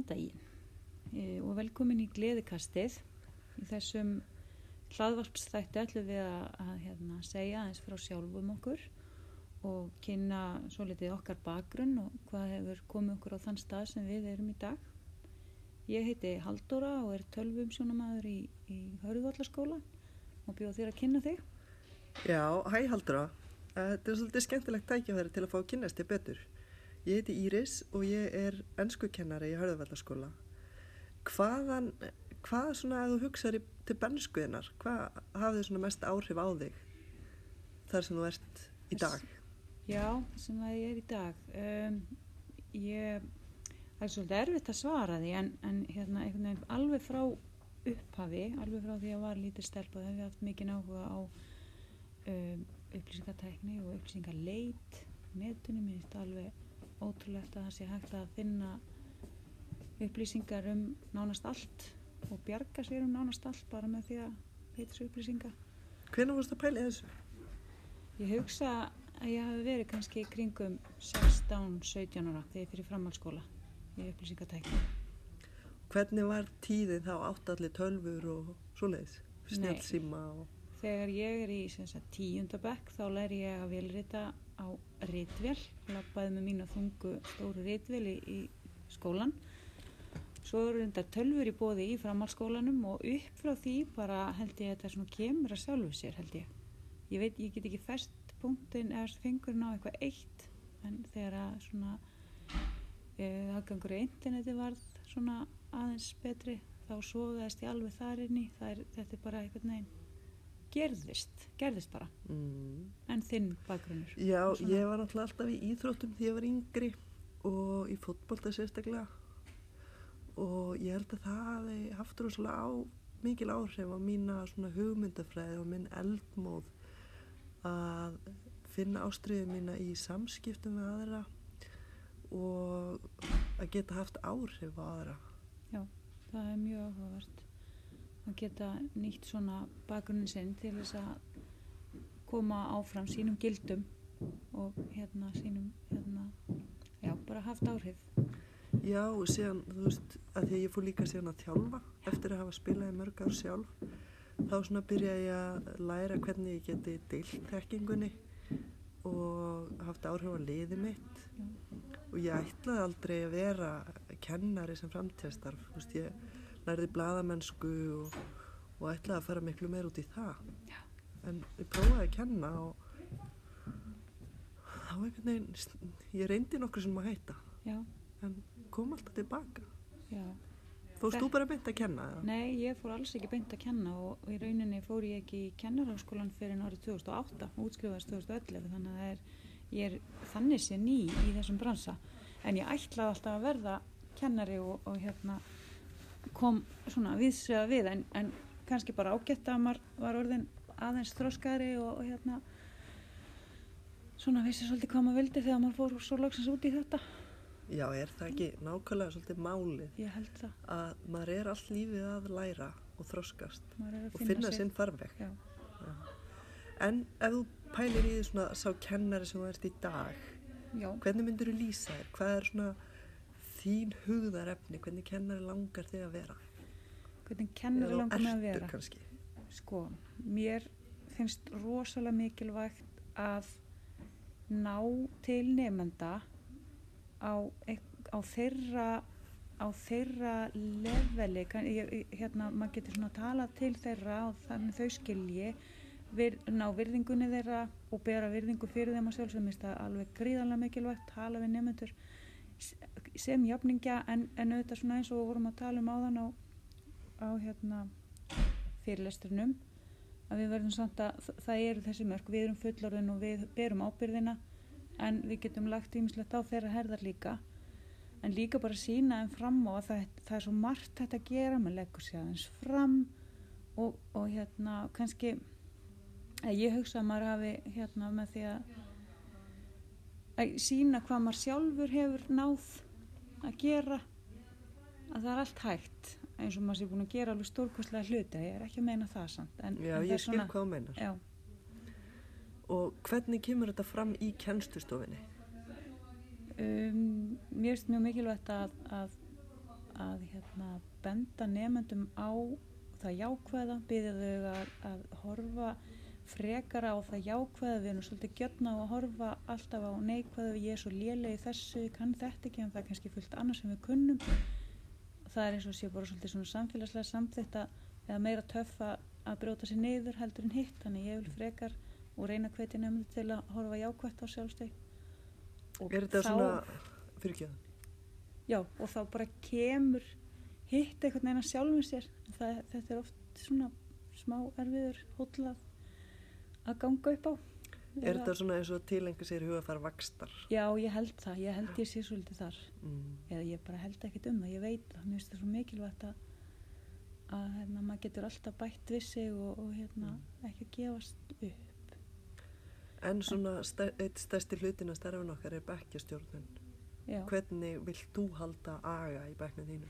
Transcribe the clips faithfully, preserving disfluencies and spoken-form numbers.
Góðan daginn e, og velkomin í Gleðikastið. Í þessum hlaðvarpsþætti ætlum við að, að hérna, segja aðeins frá sjálfum okkur og kynna svolítið okkar bakgrunn og hvað hefur komið okkur á þann stað sem við erum í dag. Ég heiti Halldóra og er tölvuumsjónamaður í, í Hörðuvallaskóla og bjóð þér að kynna þig. Já, hæ Halldóra. Þetta er svolítið skemmtilegt tækifæri til að fá að kynnast þig betur. Ég heiti Íris og ég er enskukennari í Hörðuvallaskóla. Hvaðan, hvað svona að þú hugsaður til bernskuðinnar? Hvað hafði svona mest áhrif á þig þar sem þú ert í dag? Já, þar sem ég er í dag. Um, ég, það er svolítið erfitt að svara því en, en hérna, einhvern veginn alveg frá upphafi, alveg frá því að ég var lítil stelpa, hef ég haft mikinn áhuga á um, upplýsingatækni og upplýsingaleit, netunum, mér finnst alveg ótrúlegt að það sé hægt að finna upplýsingar um nánast allt og bjarga sér um nánast allt bara með því að leita sér upplýsinga. Hvenær varstu að pæla í þessu? Ég hugsa að ég hafi verið kannski í kringum sextán sautján ára þegar ég fyrir framhaldsskóla í upplýsingatækni. Hvernig var tíðin þá átt allir tölvur og svoleiðis? Snjallsíma og... Þegar ég er í sagt, tíunda bekk þá læri ég að vélrita á ritvél, labbaði með mína þungu stóru ritvél í, í skólan. Svo eru þetta tölvur í boði í framhaldsskólanum og upp frá því bara held ég að þetta svona kemur að sjálfu sér held ég. Ég veit, ég get ekki fest punktinn eða fingurinn á eitthvað eitt, en þegar að svona eh, aðgangur í interneti varð svona aðeins betri, þá sogaðist ég alveg þar inn í, það er, þetta er bara einhvern veginn. Gerðist, gerðist bara. Mm. En þinn bakgrunnur? Já, ég var náttúrulega alltaf í íþróttum þegar ég var yngri og í fótbolta sérstaklega og ég held að það hafi haft rosalega á, mikil áhrif á mína svona hugmyndafræði og minn eldmóð að finna ástríðu mína í samskiptum við aðra og að geta haft áhrif á aðra. Já, það er mjög áhugavert. Að geta nýtt svona bakgrunnin sinn til þess að koma áfram sínum gildum og hérna sínum, hérna, já, bara haft áhrif. Já, og síðan, þú veist, að því að ég fór líka síðan að þjálfa eftir að hafa spilað í mörg ár sjálf, þá svona byrjaði ég að læra hvernig ég geti deilt þekkingunni og haft áhrif á liðið mitt. Já. Og ég ætlaði aldrei að vera kennari sem framtíðarstarf, þú veist, ég lærði blaðamennsku og, og ætlaði að fara miklu meir út í það. Já. En ég prófaði að kenna og þá einhvern veginn, ég reyndi nokkur sem að hætta. Já. En kom alltaf tilbaka. Já. Fórst þú bara beint að kenna? Eða? Nei, ég fór alls ekki beint að kenna og í rauninni fór ég ekki í kennaraháskólan fyrir árið tvö þúsund og átta og útskrifaðist tvö þúsund og ellefu, þannig að það er, ég er þannig sé ný í þessum bransa. En ég ætlaði alltaf að verða kennari og, og hérna kom svona viðsveða við en, en kannski bara ágætt að maður var orðin aðeins þroskaðri og, og hérna svona vissi svolítið hvað maður vildi þegar maður fór svo loksins út í þetta. Já, er það ekki nákvæmlega svolítið málið? Ég held það. Að maður er allt lífið að læra og þroskast og finna, finna sinn farveg. Já. Já. En ef þú pælir í því svona sá kennari sem þú ert í dag, Já. Hvernig myndir þú lýsa þér? Hvað er svona þín hugðarefni, hvernig kennari langar þig að vera? Hvernig kennari langar mig að vera? Eða ertu kannski? Sko, mér finnst rosalega mikilvægt að ná til nemenda á, á þeirra á þeirra leveli, hérna, maður getur svona talað til þeirra og þannig þau skilji vir, ná virðingunni þeirra og bera virðingu fyrir þeim að sjálfsögum, mér finnst það alveg gríðarlega mikilvægt, tala við nemendur sem jafningja en, en auðvitað svona eins og við vorum að tala um áðan á, á hérna fyrirlestrinum að við verðum samt að það eru þessi mörk, við erum fullorðin og við berum ábyrgðina en við getum lagt ýmislegt á þeirra herðar líka en líka bara sína þeim fram á að það, það er svo margt þetta að gera, maður leggur sig aðeins fram og, og hérna kannski að ég hugsa að maður hafi hérna með því að að sína hvað maður sjálfur hefur náð að gera að það er allt hægt eins og maður sé búin að gera alveg stórkostlega hluti, ég er ekki að meina það samt en, Já, en ég skil svona, hvað þú meinar. Já. Og hvernig kemur þetta fram í kennslustofinni? Um, mér finnst mjög mikilvægt að, að, að hérna, benda nemendum á það jákvæða, biðja þau að, að horfa frekar á það jákvæða. Við erum svolítið gjörn á að horfa alltaf á neikvæða, ég er svo léleg í þessu, ég kann þetta ekki, en það er kannski fullt annars sem við kunnum. Það er eins og sé bara svolítið svona samfélagslega samþytta eða meira töff að brjóta sér niður heldur en hitt, þannig ég vil frekar og reyna að hvetja nemendur til að horfa jákvætt á sjálfsteg. Er þetta þá, svona fyrirgjöð? Já, og þá bara kemur hitt einhvern veginn að sjálfum sér. Það, þetta er oft svona smá erfiður hóll að, að ganga upp á. Er Eða, þetta svona eins og tilenga sér hugafar vaxtar? Já, ég held það. Ég held ég sé svolítið þar. Mm. Eða ég bara held ekkert um það. Ég veit það. Mér finnst það svo mikilvægt að, að hérna, maður getur alltaf bætt við sig og, og hérna, mm. ekki að gefast upp. En svona stær, eitt stærsti hlutin að starfin okkar er bekkjastjórnun. Já. Hvernig vilt þú halda aga í bekknum þínu?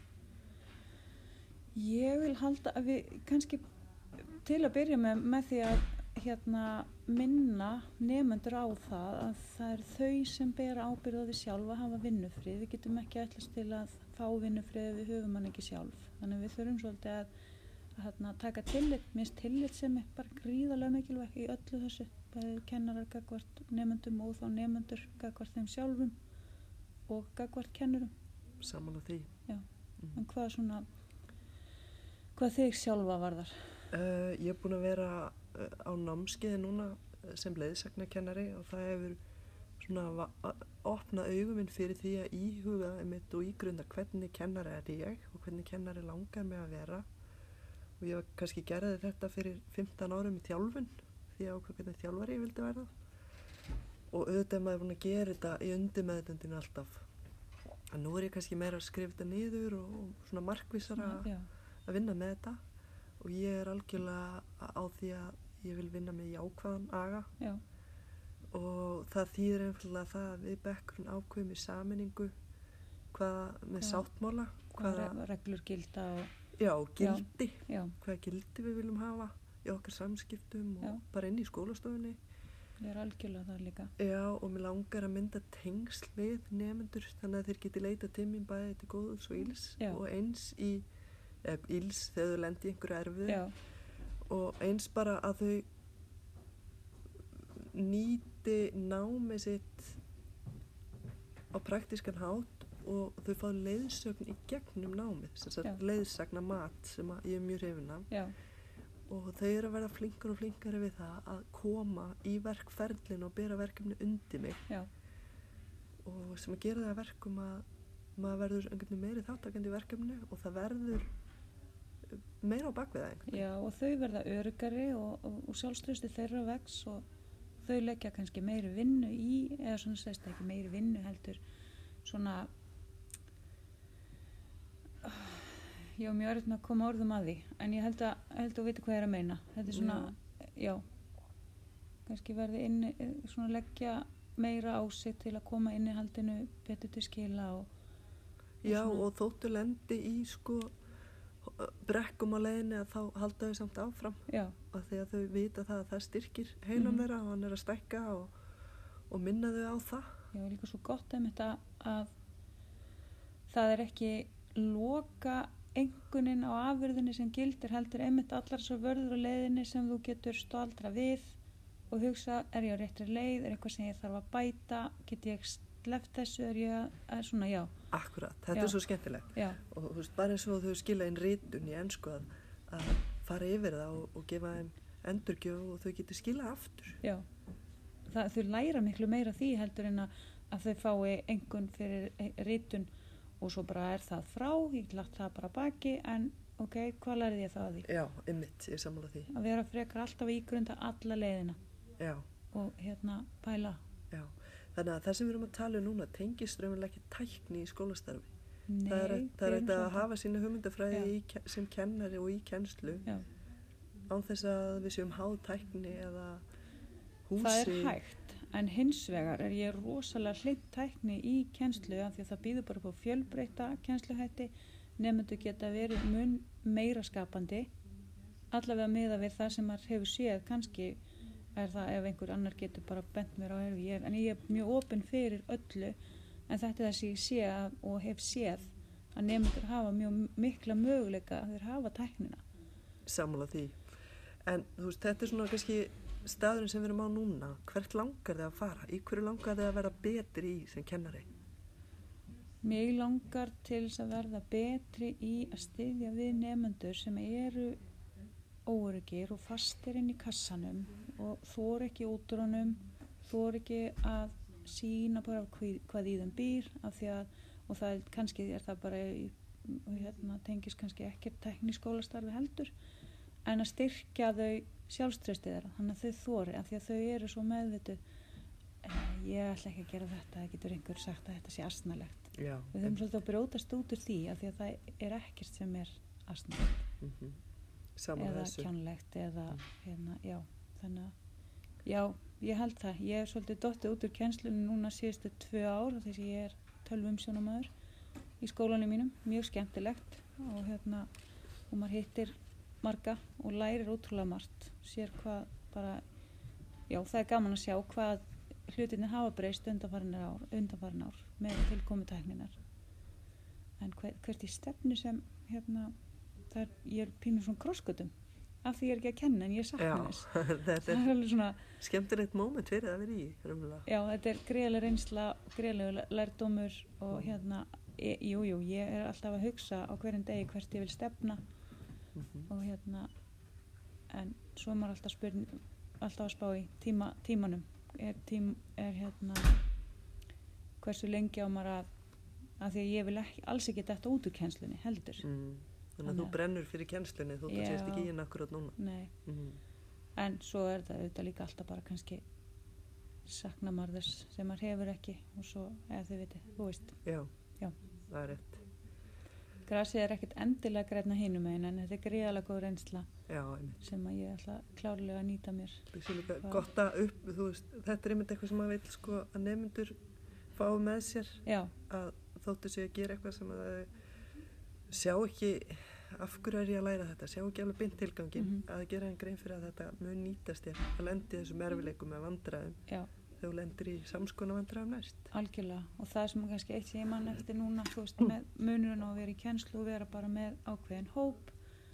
Ég vil halda að við kannski til að byrja með, með því að hérna, minna nemendur á það að það er þau sem bera ábyrgð á því sjálf að hafa vinnufrið. Við getum ekki ætlast til að fá vinnufrið ef við höfum hann ekki sjálf. Þannig við þurfum svolítið að, að hérna, taka tillit, minnst tillit sem er bara gríðarlega mikilvægt í öllu þessu. Bæði kennarar gagnvart nemendum og þá nemendur gagnvart þeim sjálfum og gagnvart kennurum. Saman á því. Já, mm. En hvað svona, hvað þig sjálfa varðar? Uh, ég er búin að vera uh, á námskeiði núna sem leiðsagnakennari og það hefur svona opnað augum minn fyrir því að íhuga einmitt og ígrunda hvernig kennari er ég og hvernig kennari langar mig að vera. Og ég var kannski gerði þetta fyrir fimmtán árum í þjálfun því að ákveð hvernig þjálfari ég vildi verða. Og auðvitað er maður búin að gera þetta í undirmeðvitundinni alltaf. En nú er ég kannski meira að skrifa þetta niður og, og svona markvissara ja, að vinna með þetta. Og ég er algjörlega á því að ég vil vinna með jákvæðan aga. Já. Og það þýðir einfallega það að við bekkurinn ákveðum í sameiningu hvaða með Hva, sáttmála. Hvaða reglur gilda og... Já, gildi. Já. Hvaða gildi við viljum hafa í okkar samskiptum og Já. Bara inn í skólastofunni. Ég er algjörlega þar líka. Já, og mér langar að mynda tengsl við nemendur þannig að þeir geti leita til mín bæði til góðs og ills Já. Og eins í eða, ills þegar þau lendi í einhverju erfiðu Já. Og eins bara að þau nýti námið sitt á praktískan hátt og þau fá leiðsögn í gegnum námið, sem sagt leiðsagna mat sem ég er mjög hrifin af. Já. Og þau eru að verða flinkar og flinkari við það að koma í verkferlinu og bera verkefni undir mig. Já. Og sem að gera það að verkum að maður verður einhvern veginn meiri þáttakandi í verkefni og það verður meira á bakvið það einhvern veginn. Já, og þau verða öruggari og, og, og sjálfstrausti þeirra vex og þau leggja kannski meiri vinnu í, eða svona segist ekki meiri vinnu heldur svona ég var mjög örðin að koma orðum að því en ég held að, held að þú veitir hvað ég er að meina þetta er svona, já, já kannski verði inni, svona leggja meira á sig til að koma innihaldinu betur til skila og, og Já, svona. Og þóttu lendi í sko brekkum á leiðinni að þá halda þau samt áfram Já. Af því að þau vita það að það styrkir heilan mm-hmm. þeirra og hann er að stækka og, og minna þau á það Já, líka svo gott um þetta að það er ekki loka engunin á afurðinni sem gildir heldur einmitt allar svo vörður á leiðinni sem þú getur staldra við og hugsa, er ég á réttri leið, er eitthvað sem ég þarf að bæta, get ég sleppt þessu, er ég að, svona, já. Akkurat, þetta já. Er svo skemmtilegt já. Og þú veist, bara eins og þau skila inn ritun í ensku að, að fara yfir það og, og gefa þeim endurgjöf og þau getur skila aftur. Já, það, þau læra miklu meira því heldur en að, að þau fái engun fyrir ritun og svo bara er það frá, ég lagt það bara baki en ok, hvað lærið ég það að því? Já, einmitt, ég sammála því. Að vera frekar alltaf í ígrunda alla leiðina Já. Og hérna pæla. Já, þannig að það sem við erum að tala um núna tengist raunverulega ekki tækni í skólastarfi. Nei, það er, það er þetta að svona. Hafa sína hugmyndafræði í, sem kennari og í kennslu Já. Án þess að við séum háð tækni eða húsi. Það er hægt. En hins vegar er ég rosalega hlynnt tækni í kennslu af því að það býður bara upp á fjölbreytta kennsluhætti, nemendur geta verið mun meira skapandi, allavega miða við það sem maður hefur séð, kannski er það ef einhver annar getur bara bent mér á erfi, ég, en ég er mjög opin fyrir öllu, en þetta er það sem ég sé og hef séð að nemendur hafa mjög mikla möguleika að þeir hafa tæknina. Sammála því. En þú veist, þetta er svona kannski staðurinn sem við erum á núna. Hvert langar þið að fara? Í hverju langar þið að vera betri í sem kennari? Mig langar til þess að verða betri í að styðja við nemendur sem eru óöruggir og fastir inn í kassanum og þor ekki út úr honum, þor ekki að sína bara hvað, hvað í þeim býr af því að, og það er kannski er það bara í, hérna tengist kannski ekkert tækni skólastarfi heldur, en að styrkja þau sjálfstraustið þeirra, þannig að þau þori af því að þau eru svo meðvituð ég ætla ekki að gera þetta, það getur einhver sagt að þetta sé asnalegt. Já, við þurfum svolítið að brjótast út úr því af því að það er ekkert sem er asnalegt mm-hmm. eða þessu. Kjánlegt eða hérna, já, þannig að já, ég held það, ég er svolítið dottið út úr kennslunum núna síðustu tvö ár þess að ég er tölvumsjónamaður í skólanum mínum, mjög skemmtilegt og hérna, og maður hittir marga og lærir ótrúlega margt, sér hvað bara, já, það er gaman að sjá hvað hlutinni hafa breyst undanfarin ár, undanfarin ár með tilkomu tækninar. En hver, hvert í stefnu sem, hérna, það er, ég er pínu svona krossgötum, af því ég er ekki að kenna en ég sakna þess. Þetta er, er svona skemmtilegt moment fyrir að vera í, römmulega. Já, þetta er greiðlega reynsla, greiðlega lærdómur og hérna, e, jú, jú, ég er alltaf að hugsa á hverjum degi hvert ég vil stefna mm-hmm. og hérna, en svo er maður alltaf spyr, alltaf að spá í tíma, tímanum. Er, tím, er hérna hversu lengi á maður að af því að ég vil ekki, alls ekki þetta út úr kennslunni heldur mm. Þannig að þú brennur fyrir kennslunni þú sést ekki í henni akkurat núna. Nei, mm. en svo er það auðvitað líka alltaf bara kannski sakna maður þess sem maður hefur ekki og svo, eða þið vitið, þú veist Já, Já. það er rétt. Grasið er ekkert endilega grænna hinum megin en þetta er gríðarlega góð reynsla Já, sem að ég ætla klárlega að nýta mér. Það er líka gott að upp, þú veist, þetta er einmitt eitthvað sem maður vil sko að nemendur fá með sér Já. Að þóttu sig að gera eitthvað sem að þau sjá ekki af hverju er ég að læra þetta, sjá ekki alveg beint tilgangin mm-hmm. að gera einn grein fyrir að þetta mun nýtast þér að lendi þessum erfileikum með vandræðum Já. Þegar þú lendir í samskona vandræðum næst. Algjörlega, og það sem er kannski eitt sem ég man eftir núna, þú veist, með munurinn á að vera í kennslu og vera bara með ákveðin hóp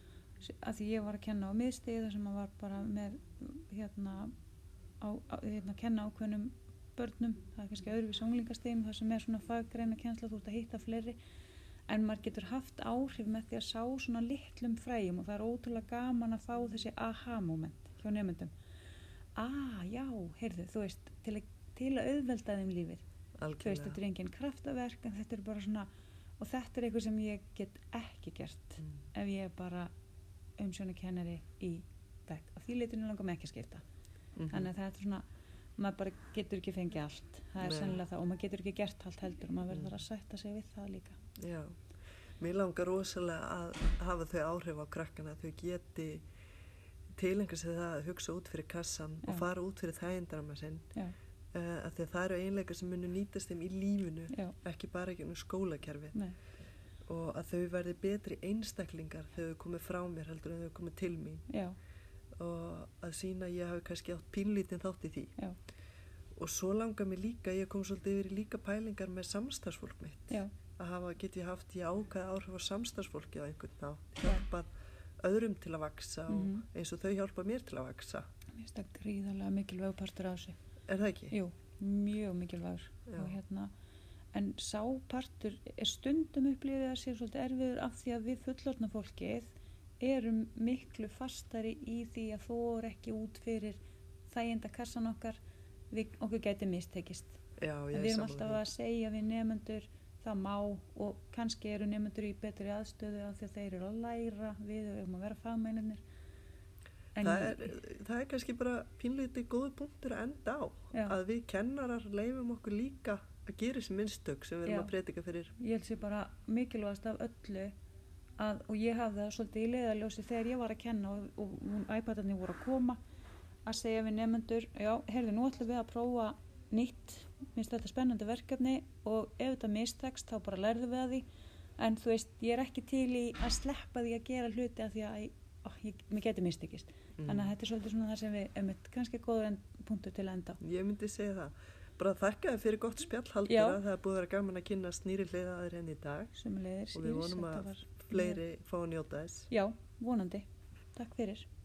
að því ég var að kenna á miðstigi þar sem maður var bara með hérna, á, á, hérna kenna ákveðnum börnum, það er kannski öðruvís unglingastigum þar sem er svona faggreina kennsla, þú ert að hitta fleiri en maður getur haft áhrif með því að sá svona litlum fræjum og það er ótrúlega gaman að fá þessi aha-moment hjá nemendum. Ah, já, heyrðu, þú veist, til að, til að auðvelda þeim lífið. Algjörlega. Þú veist, þetta er engin kraftaverk en þetta er bara svona, og þetta er eitthvað sem ég get ekki gert mm. ef ég er bara umsjónakennari í bekk. Af því leitinu langar mig ekki að skipta. Mm-hmm. Þannig að það er svona, maður bara getur ekki fengið allt. Það er sennilega það og maður getur ekki gert allt heldur og maður verður að sætta sig við það líka. Já, mér langar rosalega að hafa þau áhrif á krakkana að þau geti tilenga sig það að hugsa út fyrir kassan Já. Og fara út fyrir þægindarama sinn uh, að því að það eru einleika sem munu nýtast þeim í lífinu Já. Ekki bara ekki um skólakerfið Nei. Og að þau verði betri einstaklingar þegar þau komið frá mér heldur en þau komið til mín Já. Og að sína að ég hafi kannski átt pínlítinn þátt í því Já. Og svo langar mér líka, ég kom svolítið yfir í líka pælingar með samstarfsfólk mitt Já. Að hafa, get ég haft í ákveð áhrif á samstarfsfólki á einhvern nátt hjálpað öðrum til að vaksa og mm-hmm. eins og þau hjálpa mér til að vaksa. Mér finnst það gríðarlega mikilvæg partur á þessu. Er það ekki? Jú, mjög mikilvægur. Og hérna, en sá partur er stundum upplifið að sé svolítið erfiður af því að við fullorðna fólkið erum miklu fastari í því að þóra ekki út fyrir þæginda kassan okkar, við, okkur gæti mistekist. Já, ég við erum alltaf að segja við nemendur það má og kannski eru nemendur í betri aðstöðu af því að þeir eru að læra við erum að vera fagmennir það er, það er kannski bara pínlítið góðu punktur að enda á Já. Að við kennarar leifum okkur líka að gera þessi minnstök sem við erum Já. Að predika fyrir ég held sér bara mikilvægast af öllu að, og ég hafði það svolítið í leiðarljósi þegar ég var að kenna og, og, og iPadarnir voru að koma að segja við nemendur já, heyrðu, nú ætlum við að prófa nýtt, minnst þetta spennandi verkefni og ef þetta mistekst þá bara lærðum við að því en þú veist, ég er ekki til í að sleppa því að gera hluti af því að ó, ég, mér geti mistekist mm. þannig að þetta er svolítið svona það sem við um eitt kannski góður punktur til að enda ég myndi segja það, bara þakka þér fyrir gott spjall Halldóra. Já. Það er búið að vera gaman að kynna snýri hliðaðir henni í dag Sömuleiðis, og við Íris, vonum þetta að var fleiri fá að njóta þess. Já, vonandi. Takk fyrir.